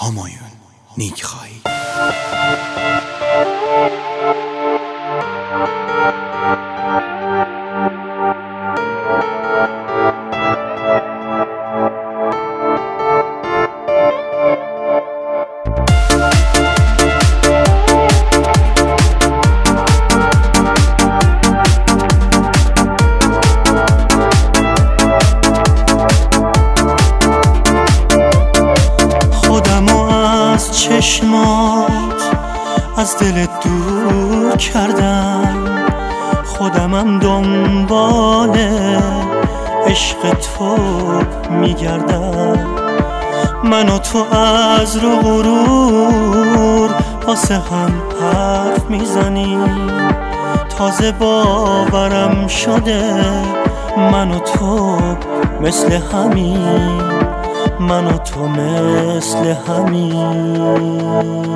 همایون نیکخواهی. چشمات از دلت دور کردم، خودمم دنبال عشق تو میگردم. من و تو از رو غرور واسه هم حرف میزنیم، تازه باورم شده من و تو مثل همین، من و تو مثل همین،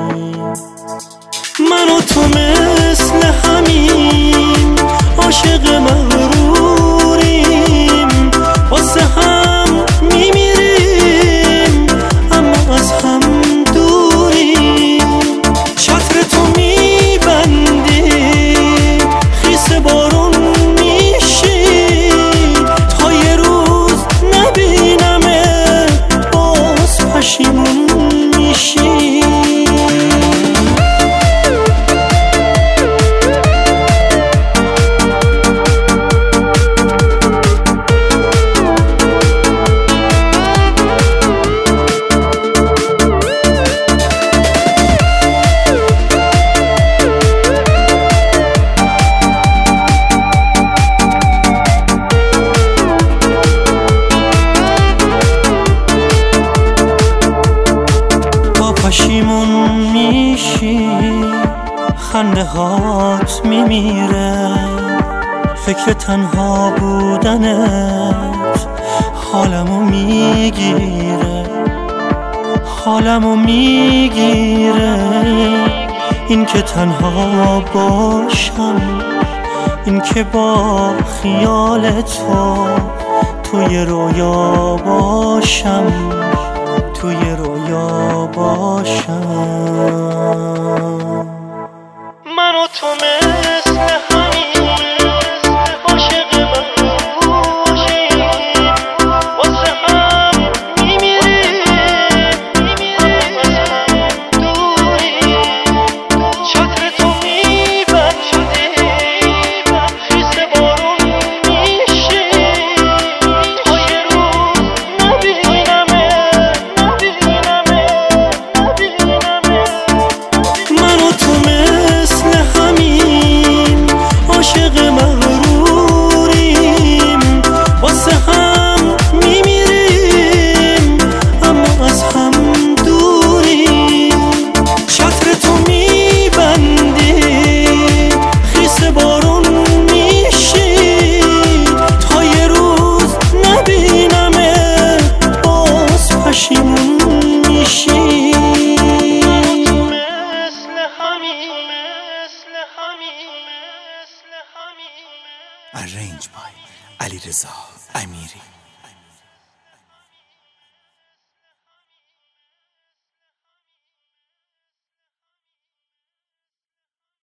من و تو مثل همین، عاشق مغروریم، واسه هم میمیریم اما از هم دوریم. چتر تو میبندی خیس بارون میشی، تا یه روز نبینمه پشیمون میشی. پشیمون میشی، خنده هات میمیره، فکر تنها بودنت حالمو میگیره، حالمو میگیره. این که تنها باشم، این که با خیال تو توی رویا باشم، توی رویا باشم. من و تو مثل همین، عاشق مغروریم، واسه هم میمیریم اما از هم دوریم. چتر تو میبندی خیس بارون میشی، تا یه روز نبینمه. من و تو مثل همین، عاشق مغروریم، واسه هم میمیریم اما از هم دوریم. چتر تو میبندی خیس بارون میشی، تا یه روز نبینمه باز پشیمون میشی. Arranged by علیرضا امیری.